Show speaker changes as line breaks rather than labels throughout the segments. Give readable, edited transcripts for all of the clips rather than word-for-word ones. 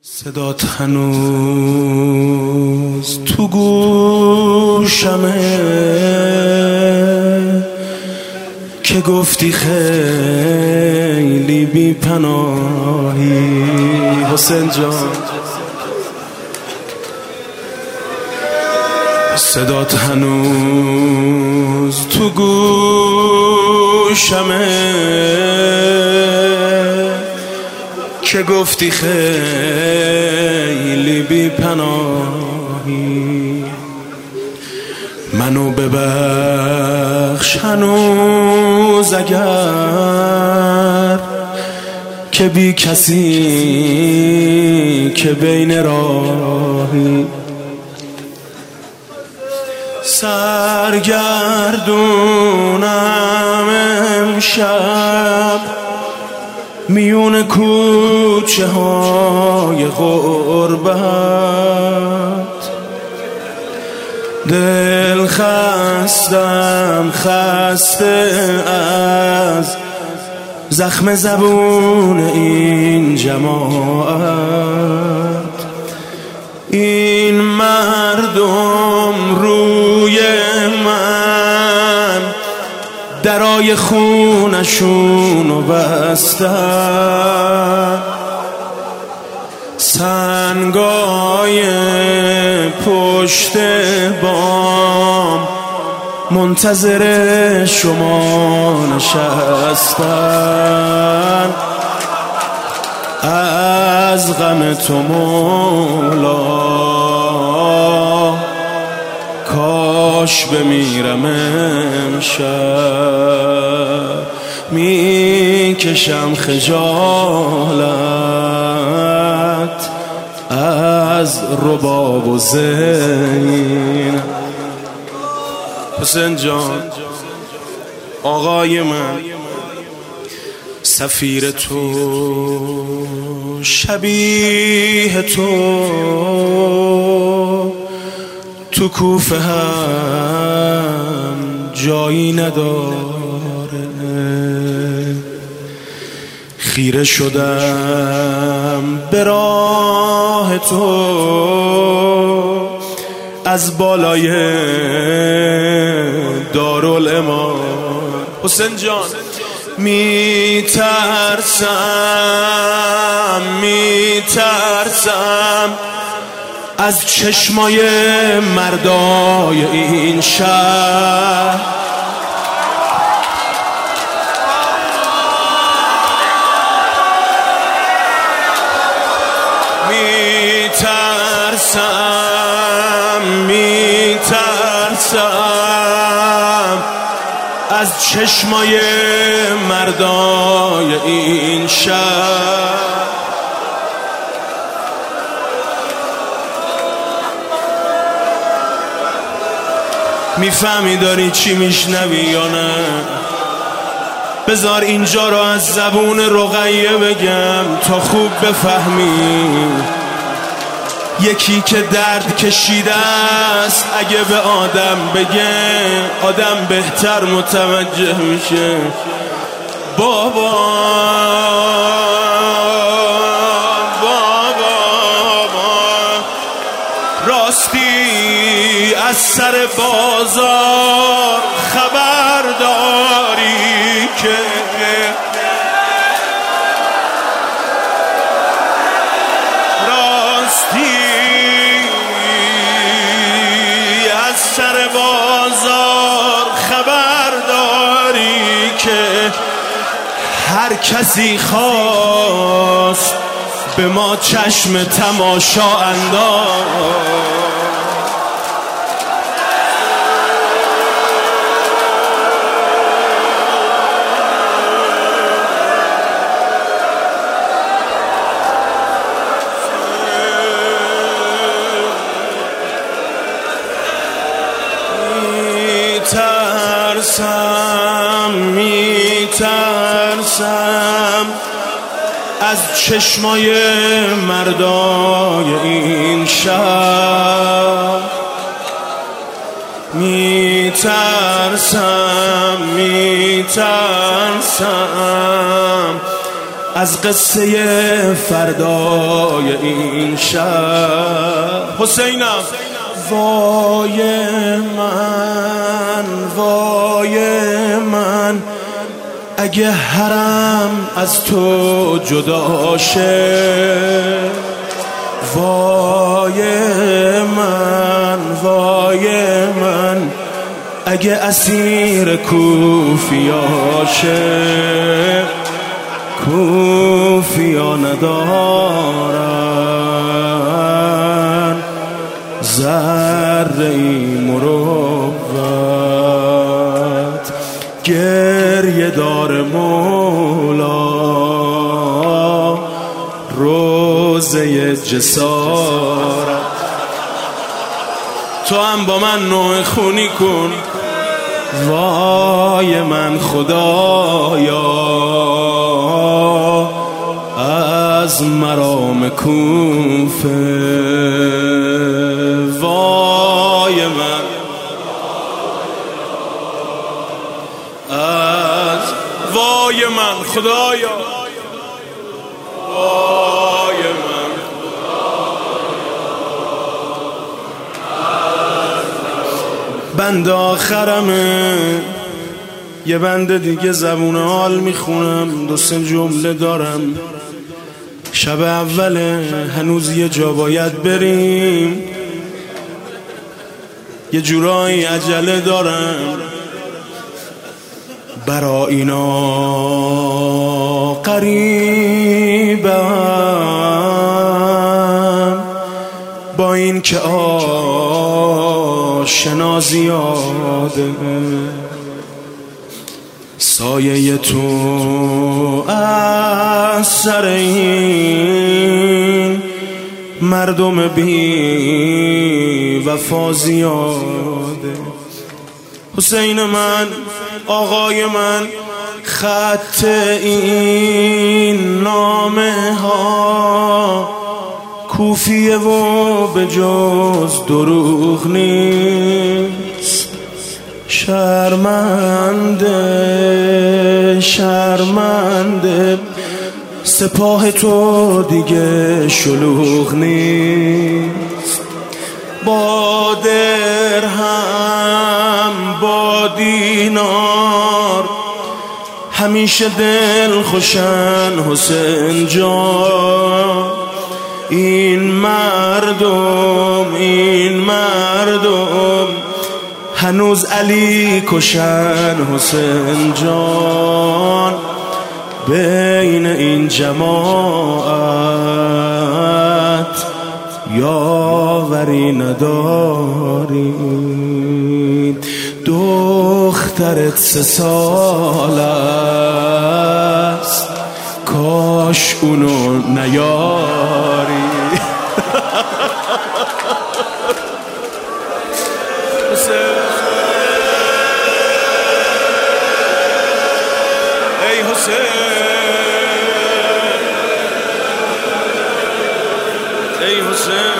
صدات هنوز تو گوشمه که گفتی خیلی بی پناهی حسین جان. صدات هنوز تو گوشمه که گفتی خیلی بی پناهی. منو ببخش هنوز اگر که بی کسی که بین راهی. سرگردونم امشب میون کوچه های غربت، دل خستم خسته از زخم زبون این جماعت. این مردم روی من درای خونشونو بستن، سنگای پشت بام منتظر شما نشستن. از غم تو مولا کاش بمیرم امشب، میکشم خجالت از رباب و زین. حسین جان آقای من، سفیر تو شبیه تو کوفه هم جایی نداره. خیره شدم به راه تو از بالای دارالامام. حسین جان میترسم از چشمای مردای این شهر. میترسم از چشمای مردای این شهر. میفهمی داری چی میشنوی یا نه؟ بذار اینجا رو از زبون رقیه بگم تا خوب بفهمی. یکی که درد کشیده است اگه به آدم بگه، آدم بهتر متوجه میشه. بابا راستی از سر بازار خبر داری که سر بازار خبر داری که هر کسی خواست به ما چشم تماشا انداخت. میترسم از چشمای مردای این شهر. میترسم از قصه فردای این شب. حسینم وای من اگه حرم از تو جدا شه، وای من اگه اسیر کوفیاشه، کوفیا ندارن ذره‌ای مروت، گریه دار مولا روزه جسارت. تو هم با من نوع خونی کن، وای من خدایا از مرام کوفه، وای من از وای من خدایا، وای من بند آخرمه، یه بند دیگه زبون حال میخونم، دو سه جمله دارم. شب اوله، هنوز یه جا باید بریم، یه جورایی عجله دارم برا اینا قریبم، با این که آشنا زیاده، سایه تو از سر این مردم بی وفا زیاده. حسین من، آقای من، خط این نامه ها کوفیه و به جز دروغ نیست. شرمنده سپاه تو دیگه شلوغ نیست. با درهم با دینار همیشه دل خوشن حسین جان، این مردم هنوز علی کشن حسین جان، بین این جماعت یاوری نداری. دخترت 3 سال است، کاش اونو نیاری. ای حسین، ای حسین.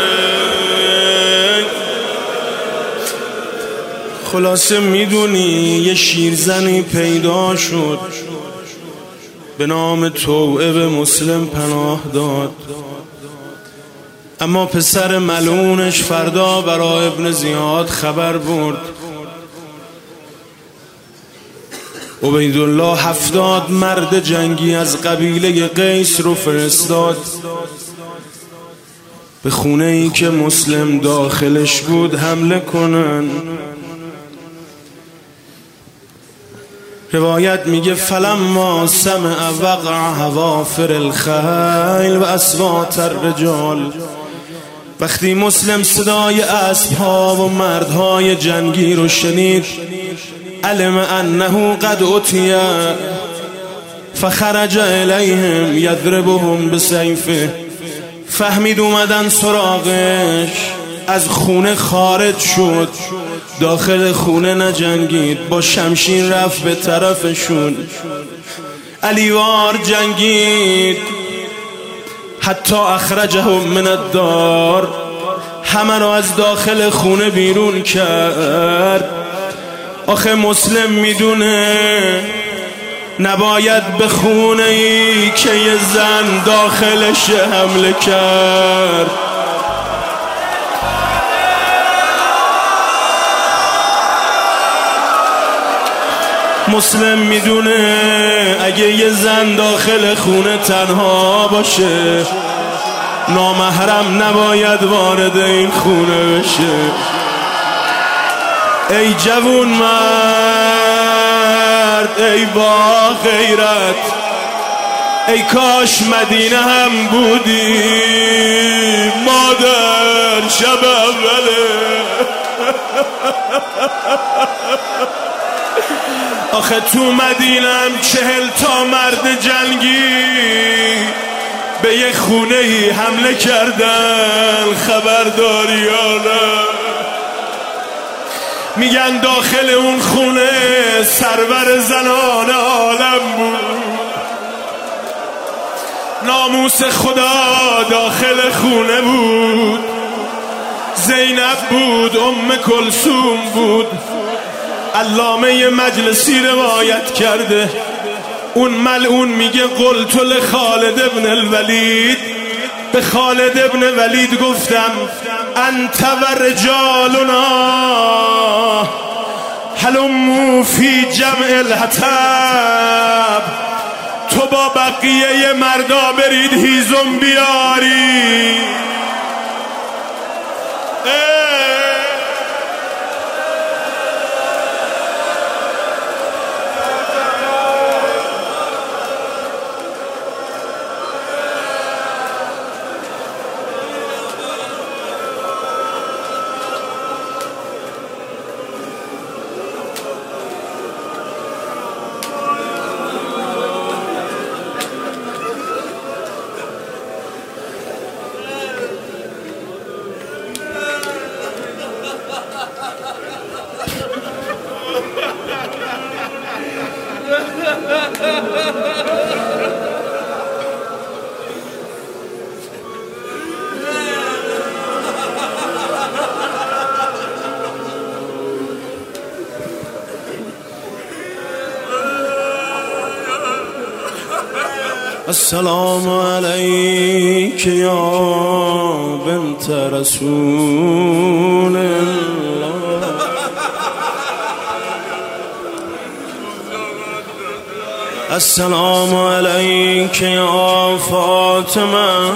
خلاصه میدونی یه شیرزنی پیدا شد به نام توعه، به مسلم پناه داد، اما پسر ملعونش فردا برای ابن زیاد خبر برد. عبیدالله 70 مرد جنگی از قبیله قیس رو فرستاد به خونه ای که مسلم داخلش بود حمله کنن. روایت میگه فلما سمع وقع حوافر الخیل و اصوات الرجال، وقتی مسلم صدای اسب‌ها و مردهای جنگی رو شنید، علم انه قد اتیه فخرج الیهم یضربهم بسیفه، فهمید اومدن سراغش، از خونه خارج شد، داخل خونه نجنگید، با شمشیر رفت به طرفشون، علیوار جنگید، حتی اخرجهم من الدار، همه رو از داخل خونه بیرون کرد. آخه مسلم میدونه نباید به خونه ای که یه زن داخلش حمله کرد. مسلم میدونه اگه یه زن داخل خونه تنها باشه نامحرم نباید وارد این خونه بشه. ای جوون مرد، ای با غیرت، ای کاش مدینه هم بودی مادر شب اوله. آخه تو مدینم 40 تا مرد جنگی به یه خونه ای حمله کردن، خبرداری یا نه؟ میگن داخل اون خونه سرور زنان عالم بود، ناموس خدا داخل خونه بود، زینب بود، کلثوم بود. علامه مجلسی روایت کرده اون ملعون میگه قلت لخالد ابن الولید، به خالد ابن ولید گفتم انت و رجالنا هلموا فی جمع الحطب، تو با بقیه مردا برید هیزم بیاری. السلام علیک یا بنت رسول الله، السلام علیک یا فاطمه،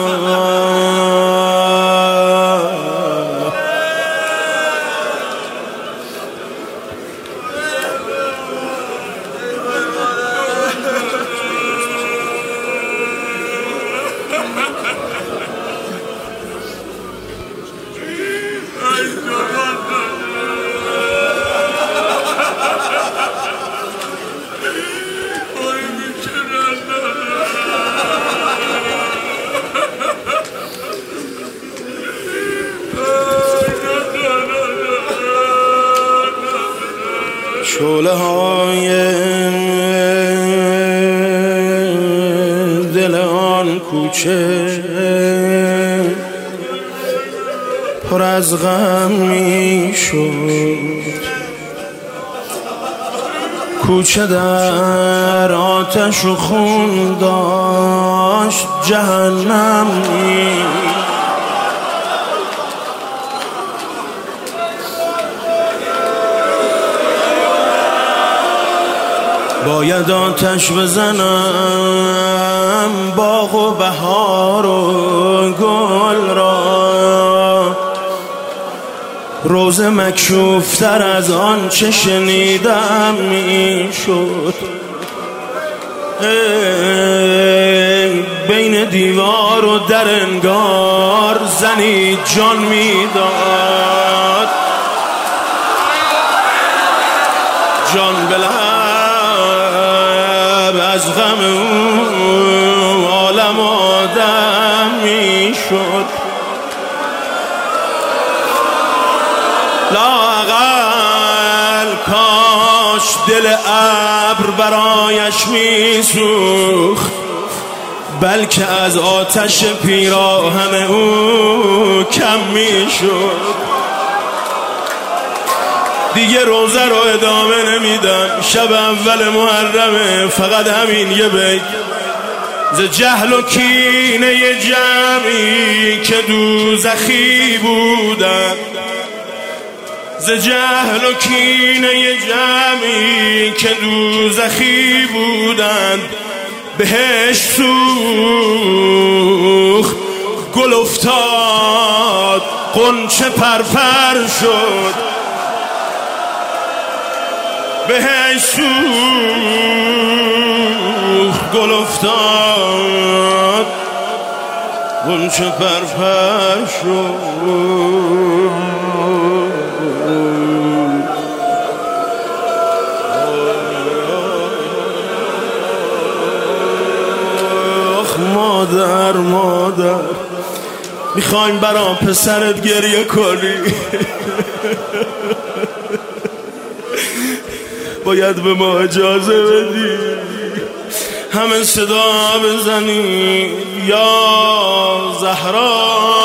شعله های دل آن کوچه پر از غم می شد، کوچه در آتش و خون داشت جهنم می. باید آتش بزنم باغ و بهار و گل را، روزه مکشوفتر از آن چه شنیدم می شد. بین دیوار و در انگار زنی جان میداد، جان بلند از غم اون عالم آدم می شد. لااقل کاش دل ابر برایش می سوخت، بلکه از آتش پیراهن او کم می شد. دیگه روزه رو ادامه نمیدم، شب اول محرمه، فقط همین یه بیت. ز جهل و کینه جمعی که دوزخی بودن، ز جهل و کینه جمعی که دوزخی بودن، بهش سوخت گل افتاد غنچه پرپر شد، بهش سوخت گل افتاد غنچه پرپر شد. مادر میخوایم برام پسرت گریه کنی، باید به ما اجازه بدی همه صدا بزنی یا زهرا